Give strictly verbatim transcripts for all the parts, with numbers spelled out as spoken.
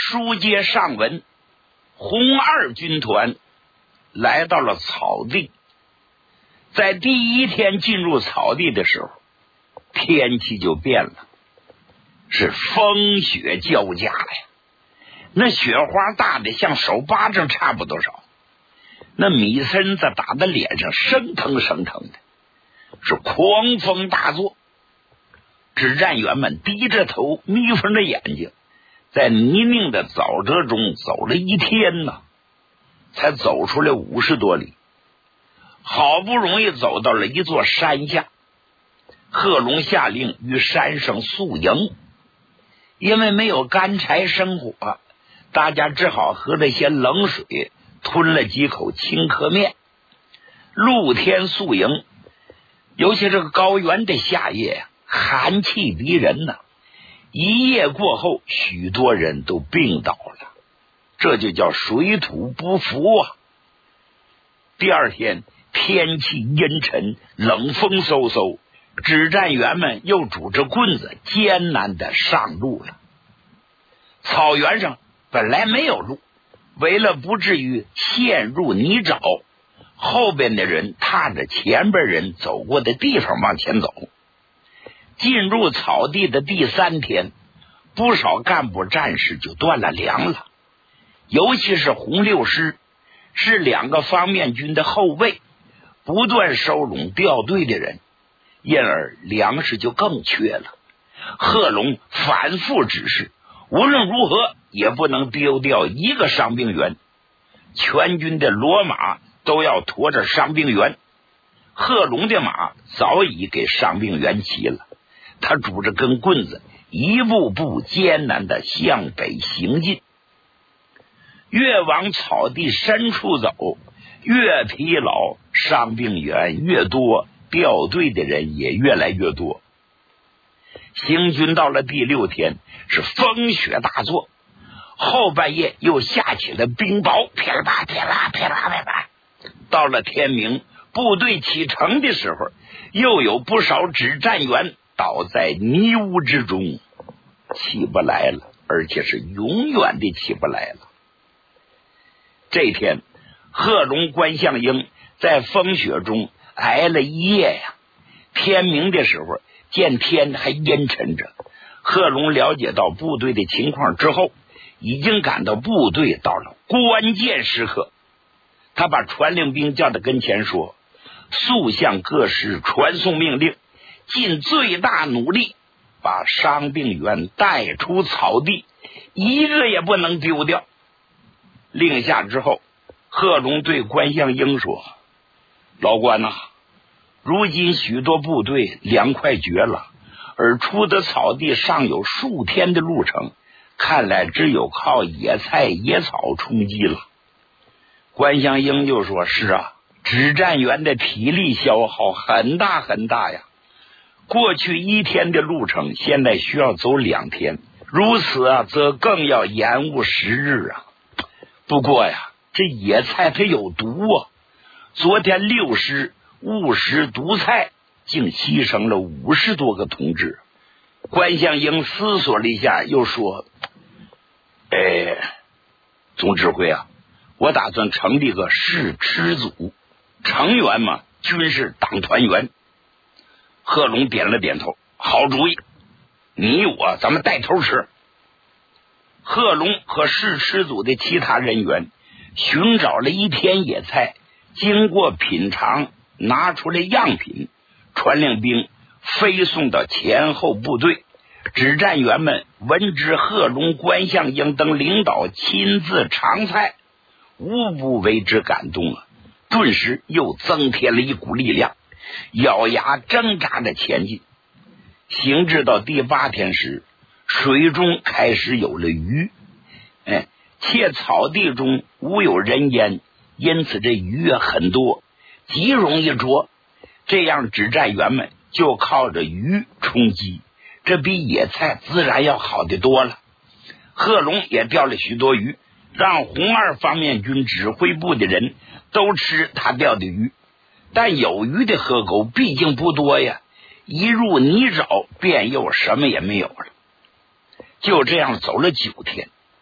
书接上文，红二军团来到了草地。在第一天进入草地的时候，天气就变了，是风雪交加呀。那雪花大的像手巴掌差不多少，那米身子打在脸上生疼生疼的，是狂风大作。指战员们低着头眯缝着眼睛，在泥泞的沼泽中走了一天呢，才走出来五十多里。好不容易走到了一座山下，贺龙下令于山上宿营。因为没有干柴生火，大家只好喝了些冷水，吞了几口青稞面。露天宿营，尤其这个高原的夏夜呀，寒气逼人呐。一夜过后，许多人都病倒了，这就叫水土不服啊。第二天天气阴沉，冷风嗖嗖，指战员们又拄着棍子艰难的上路了。草原上本来没有路，为了不至于陷入泥沼，后边的人踏着前边人走过的地方往前走。进入草地的第三天，不少干部战士就断了粮了，尤其是红六师，是两个方面军的后卫，不断收拢掉队的人，因而粮食就更缺了。贺龙反复指示，无论如何也不能丢掉一个伤病员，全军的骡马都要驮着伤病员。贺龙的马早已给伤病员骑了，他拄着根棍子，一步步艰难的向北行进。越往草地深处走，越疲劳，伤病员越多，掉队的人也越来越多。行军到了第六天，是风雪大作，后半夜又下起了冰雹，噼里啪噼啦噼啦噼啦。到了天明，部队启程的时候，又有不少指战员倒在泥污之中，起不来了，而且是永远的起不来了。这天，贺龙、关向英在风雪中挨了一夜呀。天明的时候，见天还阴沉着，贺龙了解到部队的情况之后，已经感到部队到了关键时刻。他把传令兵叫到跟前说，速向各师传送命令，尽最大努力把伤病员带出草地，一个也不能丢掉。令下之后，贺龙对关向英说，老关呐、啊，如今许多部队粮快绝了，而出的草地尚有数天的路程，看来只有靠野菜野草充饥了。关向英就说，是啊，指战员的体力消耗很大很大呀，过去一天的路程现在需要走两天，如此啊则更要延误时日啊。不过呀，这野菜它有毒啊，昨天六师误食毒菜，竟牺牲了五十多个同志。关向英思索了一下，又说，哎，总指挥啊，我打算成立个试吃组，成员嘛均是党团员。贺龙点了点头，好主意，你我咱们带头吃。贺龙和试吃组的其他人员寻找了一天野菜，经过品尝，拿出来样品，传令兵飞送到前后部队。指战员们闻知贺龙、关向英等领导亲自尝菜，无不为之感动啊，顿时又增添了一股力量，咬牙挣扎着前进。行至到第八天时，水中开始有了鱼，哎，且草地中无有人烟，因此这鱼很多，极容易捉。这样指战员们就靠着鱼充饥，这比野菜自然要好得多了。贺龙也钓了许多鱼，让红二方面军指挥部的人都吃他钓的鱼，但有鱼的河沟毕竟不多呀，一入泥沼便又什么也没有了。就这样走了九天，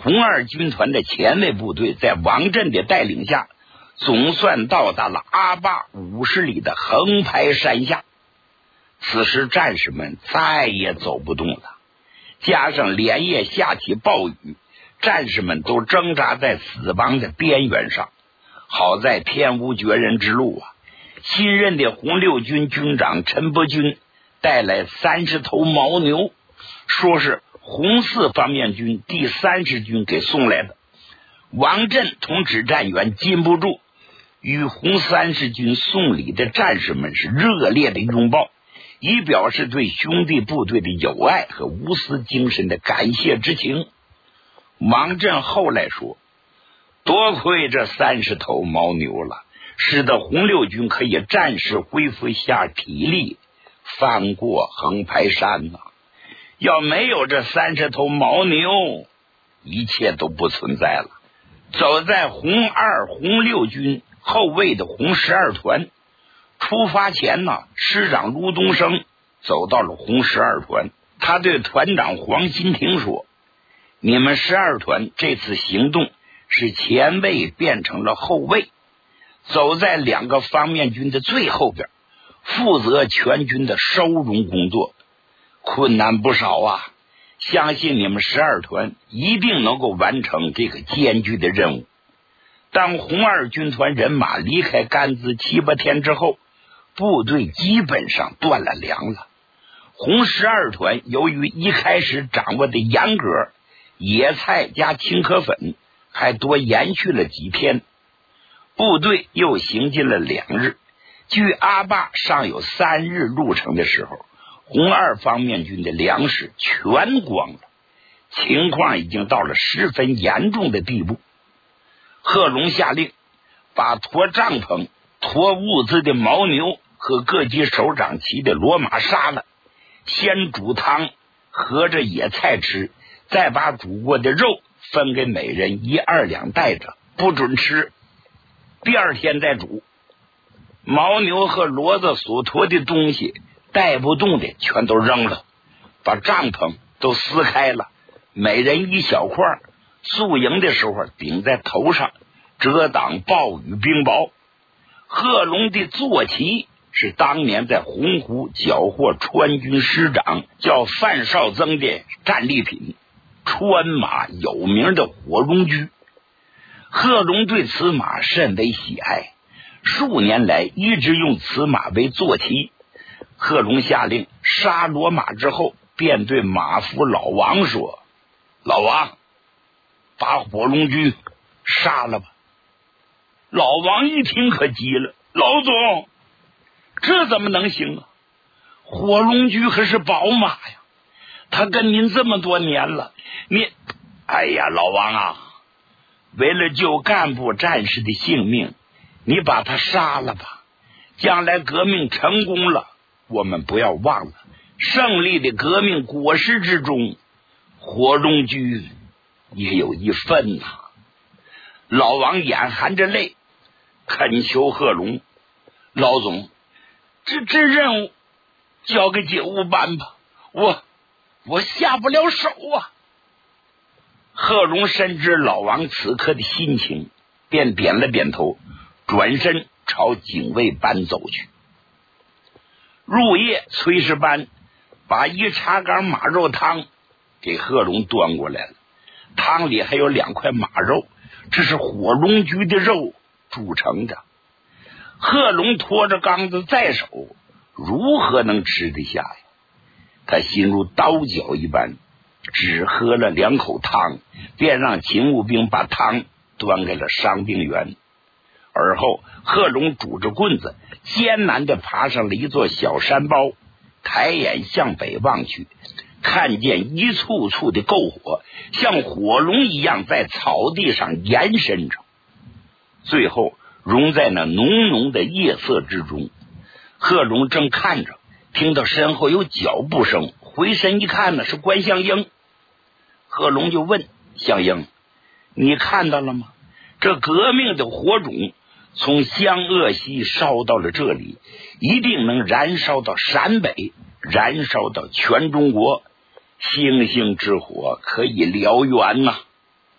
红二军团的前卫部队在王震的带领下，总算到达了阿坝五十里的横排山下。此时战士们再也走不动了，加上连夜下起暴雨，战士们都挣扎在死亡的边缘上。好在天无绝人之路啊！新任的红六军军长陈伯钧带来三十头牦牛，说是红四方面军第三十军给送来的。王震同指战员禁不住与红三十军送礼的战士们是热烈的拥抱，以表示对兄弟部队的友爱和无私精神的感谢之情。王震后来说，多亏这三十头牦牛了，使得红六军可以暂时恢复下体力，翻过横排山呐、啊。要没有这三十头牦牛，一切都不存在了。走在红二、红六军后卫的红十二团，出发前呢，师长卢东升走到了红十二团，他对团长黄新亭说：“你们十二团这次行动是前卫变成了后卫，走在两个方面军的最后边，负责全军的收容工作，困难不少啊！相信你们十二团一定能够完成这个艰巨的任务。”当红二军团人马离开甘孜七八天之后，部队基本上断了粮了。红十二团由于一开始掌握的严格，野菜加青稞粉还多延续了几天。部队又行进了两日，距阿坝尚有三日路程的时候，红二方面军的粮食全光了，情况已经到了十分严重的地步。贺龙下令把驮帐篷、驮物资的牦牛和各级首长骑的骡马杀了，先煮汤和着野菜吃，再把煮过的肉分给每人一二两带着，不准吃，第二天再煮。牦牛和骡子所驮的东西带不动的全都扔了，把帐篷都撕开了，每人一小块，宿营的时候顶在头上，遮挡暴雨冰雹。贺龙的坐骑是当年在洪湖缴获川军师长叫范绍增的战利品，川马有名的火龙驹。贺龙对此马甚为喜爱，数年来一直用此马为坐骑。贺龙下令杀骡马之后，便对马夫老王说：“老王，把火龙驹杀了吧。”老王一听可急了：“老总，这怎么能行啊？火龙驹可是宝马呀，他跟您这么多年了，你……哎呀，老王啊，为了救干部战士的性命，你把他杀了吧。将来革命成功了，我们不要忘了胜利的革命果实之中，火龙驹也有一份呐、啊。”老王眼含着泪恳求贺龙：“老总，这这任务交给警务办吧，我我下不了手啊。”贺龙深知老王此刻的心情，便点了点头，转身朝警卫班走去。入夜，炊事班把一茶缸马肉汤给贺龙端过来了，汤里还有两块马肉，这是火龙驹的肉铸成的。贺龙拖着缸子在手，如何能吃得下呀？他心如刀绞一般，只喝了两口汤，便让勤务兵把汤端给了伤病员。而后贺龙拄着棍子艰难地爬上了一座小山包，抬眼向北望去，看见一簇簇的篝火像火龙一样在草地上延伸着，最后融在那浓浓的夜色之中。贺龙正看着，听到身后有脚步声，回身一看呢，是关向英。贺龙就问：“向英，你看到了吗？这革命的火种从湘鄂西烧到了这里，一定能燃烧到陕北，燃烧到全中国，星星之火可以燎原呐、啊！”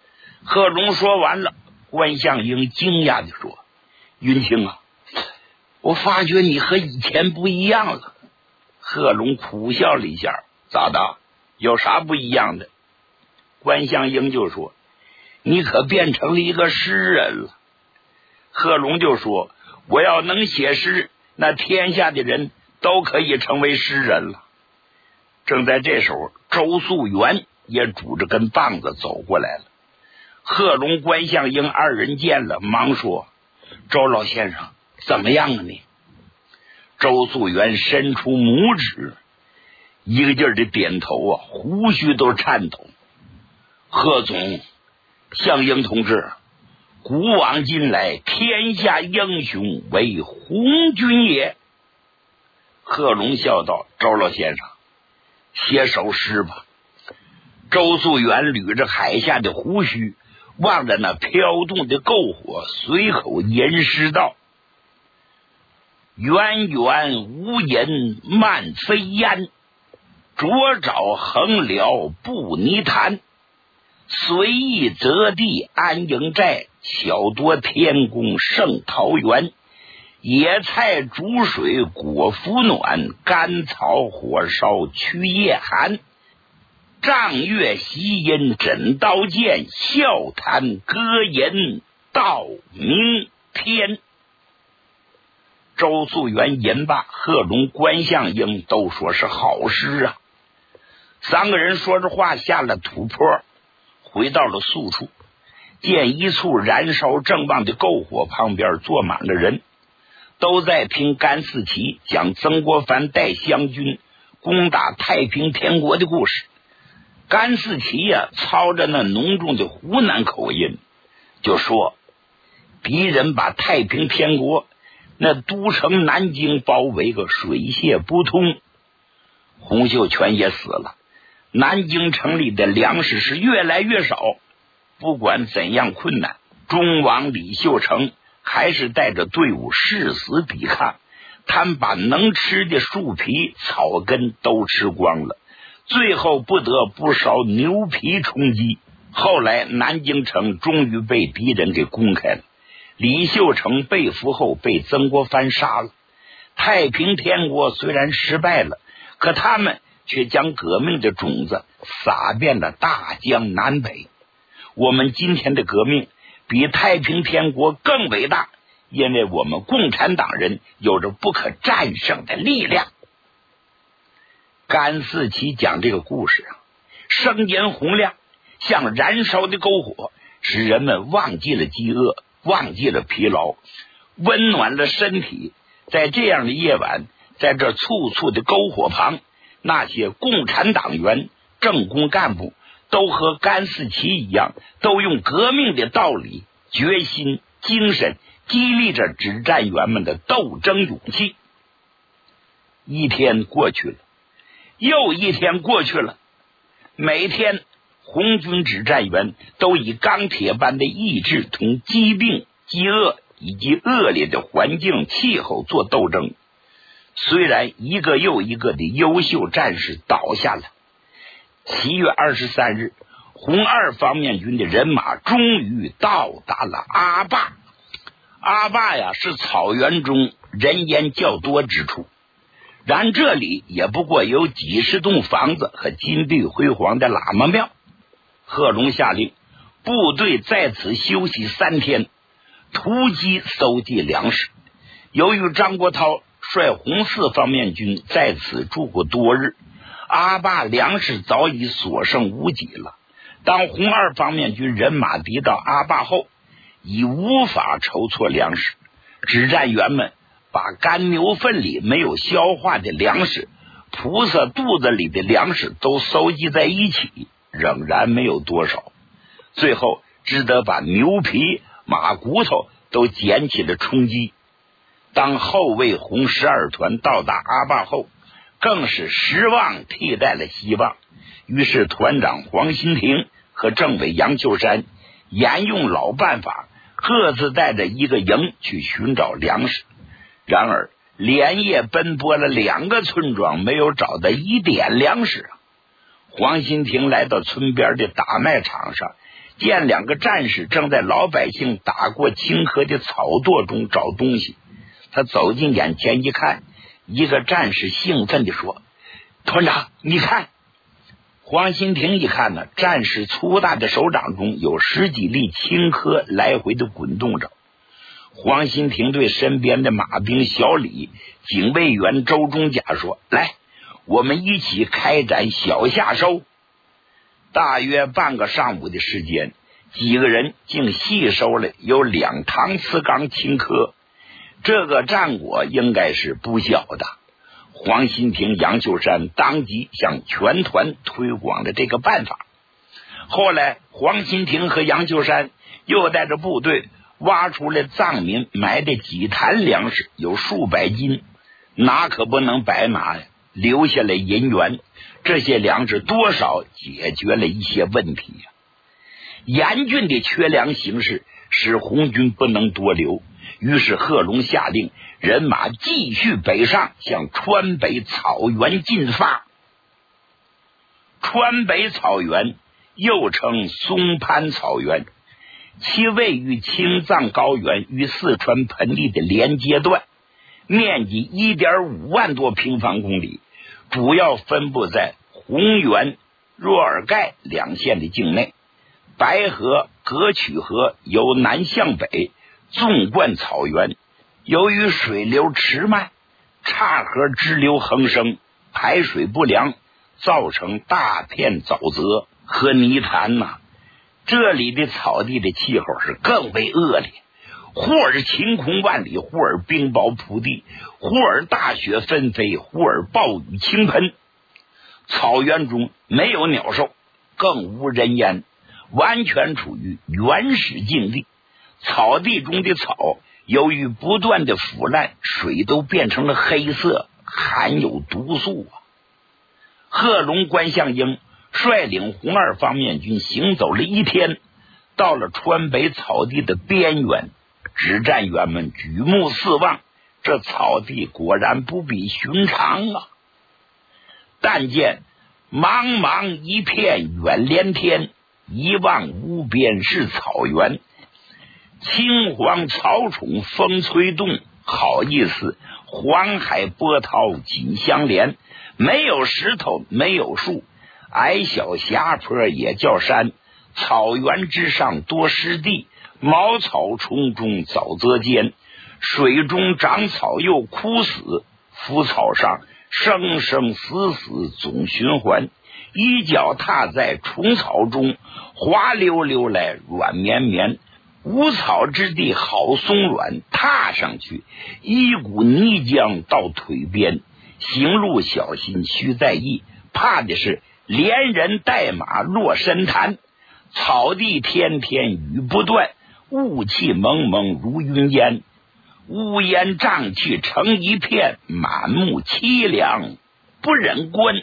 贺龙说完了，关向英惊讶地说：“云清啊，我发觉你和以前不一样了。”贺龙苦笑了一下：“咋的？有啥不一样的？”关向英就说：“你可变成了一个诗人了。”贺龙就说：“我要能写诗，那天下的人都可以成为诗人了。”正在这时候，周素元也拄着根棒子走过来了。贺龙、关向英二人见了，忙说：“周老先生，怎么样啊你？”周素元伸出拇指，一个劲儿的点头啊，胡须都颤抖。贺总，向英同志，古往今来，天下英雄为红军也。贺龙笑道：“周老先生，写首诗吧。”周素元捋着海下的胡须，望着那飘动的篝火，随口吟诗道：“远远无垠漫飞烟，灼爪横辽不泥潭。随意择地安营寨，巧夺天工胜桃源。野菜煮水果腹暖，甘草火烧驱夜寒。丈月习吟枕刀剑，笑谈歌吟到明天。”周素元吟罢，贺龙、关向英都说是好诗啊。三个人说着话，下了土坡，回到了宿处，见一簇燃烧正旺的篝火旁边坐满了人，都在听甘四旗讲曾国藩带湘军攻打太平天国的故事。甘四旗呀、啊，操着那浓重的湖南口音，就说敌人把太平天国那都城南京包围个水泄不通，洪秀全也死了，南京城里的粮食是越来越少。不管怎样困难，忠王李秀成还是带着队伍誓死抵抗。他们把能吃的树皮、草根都吃光了，最后不得不烧牛皮充饥。后来南京城终于被敌人给攻开了，李秀成被俘后被曾国藩杀了。太平天国虽然失败了，可他们却将革命的种子撒遍了大江南北。我们今天的革命比太平天国更伟大，因为我们共产党人有着不可战胜的力量。甘四旗讲这个故事啊，声音洪亮，像燃烧的篝火，使人们忘记了饥饿，忘记了疲劳，温暖了身体。在这样的夜晚，在这簇簇的篝火旁，那些共产党员、政工干部都和甘四旗一样，都用革命的道理、决心、精神激励着指战员们的斗争勇气。一天过去了，又一天过去了，每天红军指战员都以钢铁般的意志同疾病、饥饿以及恶劣的环境气候做斗争。虽然一个又一个的优秀战士倒下了，七月二十三日，红二方面军的人马终于到达了阿坝。阿坝呀，是草原中人烟较多之处，然这里也不过有几十栋房子和金碧辉煌的喇嘛庙。贺龙下令部队在此休息三天，突击搜集粮食。由于张国焘率红四方面军在此住过多日，阿坝粮食早已所剩无几了。当红二方面军人马抵到阿坝后，已无法筹措粮食，指战员们把干牛粪里没有消化的粮食、菩萨肚子里的粮食都搜集在一起，仍然没有多少。最后只得把牛皮、马骨头都捡起了充饥。当后卫红十二团到达阿坝后，更是失望替代了希望。于是团长黄新亭和政委杨秋山沿用老办法，各自带着一个营去寻找粮食。然而连夜奔波了两个村庄，没有找到一点粮食。黄新亭来到村边的大卖场上， 见两个战士正在老百姓打过清河的草垛中找东西，他走近眼前一看，一个战士兴奋地说：团长，你看。黄新亭一看呢，战士粗大的手掌中有十几粒青稞来回的滚动着。黄新亭对身边的马兵小李、警卫员周忠甲说：来，我们一起开展小夏收。大约半个上午的时间，几个人竟细收了有两塘瓷缸青稞，这个战果应该是不小的。黄新亭、杨秀山当即向全团推广了这个办法。后来黄新亭和杨秀山又带着部队挖出了藏民埋的几坛粮食，有数百斤，那可不能白拿呀，留下了银元。这些粮食多少解决了一些问题呀。严峻的缺粮形势使红军不能多留，于是贺龙下令人马继续北上，向川北草原进发。川北草原又称松潘草原，其位于青藏高原与四川盆地的连接段，面积 一点五万多平方公里，主要分布在红原、若尔盖两县的境内。白河、葛曲河由南向北纵贯草原，由于水流迟慢，岔河支流横生，排水不良，造成大片沼泽和泥潭呐、啊。这里的草地的气候是更为恶劣，忽而晴空万里，忽而冰雹铺地，忽而大雪纷飞，忽而暴雨倾盆。草原中没有鸟兽，更无人烟，完全处于原始境地。草地中的草由于不断的腐烂，水都变成了黑色，含有毒素啊。贺龙、关向英率领红二方面军行走了一天，到了川北草地的边缘，指战员们举目四望，这草地果然不比寻常啊。但见茫茫一片远连天，一望无边是草原，青黄草丛风吹动，好意思，黄海波涛紧相连，没有石头，没有树，矮小峡坡也叫山，草原之上多湿地，茅草丛中沼泽间，水中长草又枯死，浮草上生生死死总循环，一脚踏在虫草中，滑溜溜来软绵绵，无草之地好松软，踏上去一股泥浆到腿边，行路小心须在意，怕的是连人带马落深潭。草地天天雨不断，雾气蒙蒙如云烟，乌烟瘴气成一片，满目凄凉不忍观。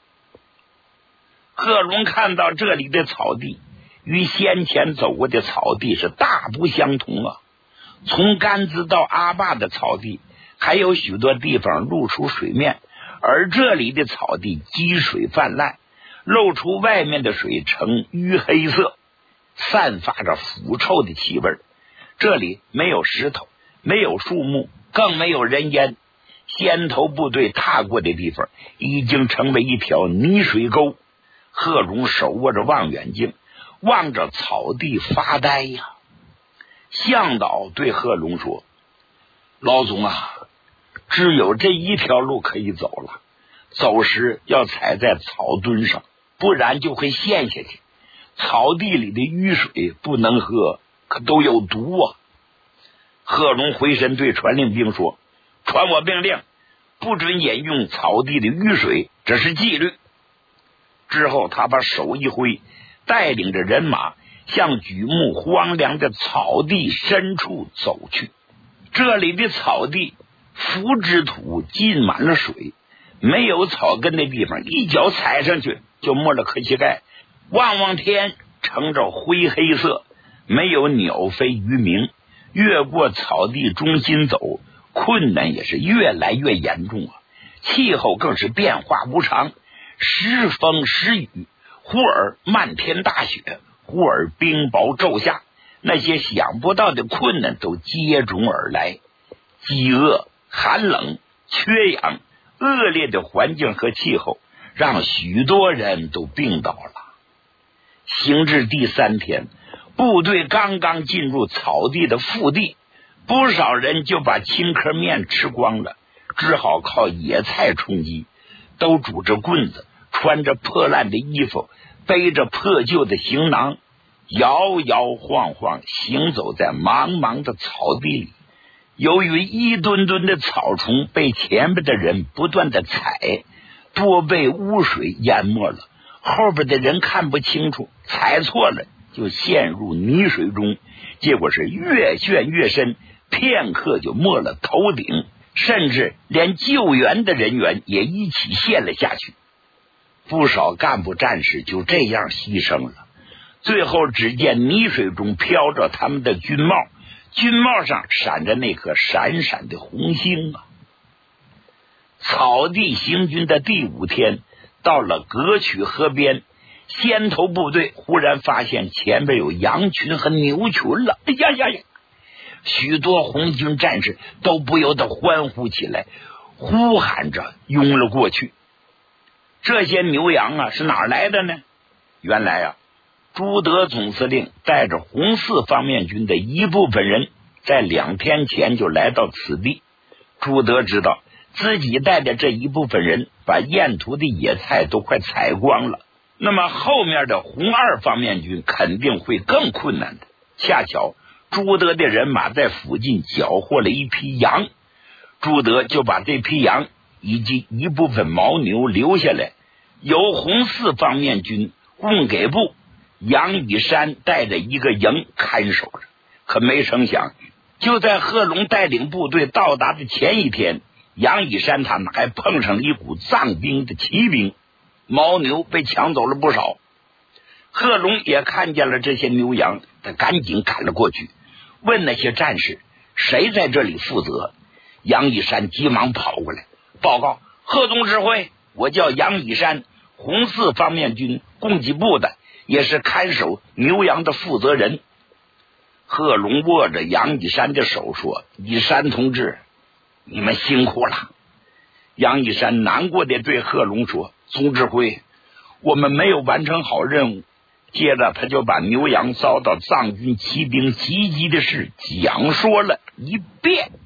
贺龙看到这里的草地与先前走过的草地是大不相同啊！从甘孜到阿坝的草地还有许多地方露出水面，而这里的草地积水泛滥，露出外面的水呈淤黑色，散发着腐臭的气味。这里没有石头，没有树木，更没有人烟，先头部队踏过的地方已经成为一条泥水沟。贺龙手握着望远镜，望着草地发呆呀。向导对贺龙说：老总啊，只有这一条路可以走了，走时要踩在草墩上，不然就会陷下去。草地里的淤水不能喝，可都有毒啊。贺龙回身对传令兵说：传我命令，不准饮用草地的淤水，这是纪律。之后他把手一挥，带领着人马向举目荒凉的草地深处走去。这里的草地腐之土浸满了水，没有草根的地方一脚踩上去就没了磕膝盖，望望天呈着灰黑色，没有鸟飞鱼鸣。越过草地中心走，困难也是越来越严重啊！气候更是变化无常，时风时雨，忽而漫天大雪， 忽而冰雹骤下，那些想不到的困难都接踵而来，饥饿、寒冷、缺氧，恶劣的环境和气候让许多人都病倒了。行至第三天，部队刚刚进入草地的腹地，不少人就把青稞面吃光了，只好靠野菜充饥，都拄着棍子，穿着破烂的衣服，背着破旧的行囊，摇摇晃晃行走在茫茫的草地里。由于一吨吨的草丛被前边的人不断的踩，多被污水淹没了，后边的人看不清楚，踩错了就陷入泥水中，结果是越陷越深，片刻就没了头顶，甚至连救援的人员也一起陷了下去。不少干部战士就这样牺牲了，最后只见泥水中飘着他们的军帽，军帽上闪着那颗闪闪的红星啊！草地行军的第五天，到了葛曲河边，先头部队忽然发现前边有羊群和牛群了，哎呀呀呀！许多红军战士都不由得欢呼起来，呼喊着拥了过去。这些牛羊啊，是哪儿来的呢？原来啊，朱德总司令带着红四方面军的一部分人，在两天前就来到此地。朱德知道自己带的这一部分人把沿途的野菜都快采光了，那么后面的红二方面军肯定会更困难的。恰巧朱德的人马在附近缴获了一批羊，朱德就把这批羊以及一部分牦牛留下来，由红四方面军供给部杨以山带着一个营看守着。可没成想，就在贺龙带领部队到达的前一天，杨以山他们还碰上了一股藏兵的骑兵，牦牛被抢走了不少。贺龙也看见了这些牛羊，他赶紧赶了过去，问那些战士谁在这里负责。杨以山急忙跑过来报告：贺总指挥，我叫杨以山，红四方面军供给部的，也是看守牛羊的负责人。贺龙握着杨以山的手说：以山同志，你们辛苦了。杨以山难过的对贺龙说：总指挥，我们没有完成好任务。接着他就把牛羊遭到藏军骑兵袭击的事讲说了一遍。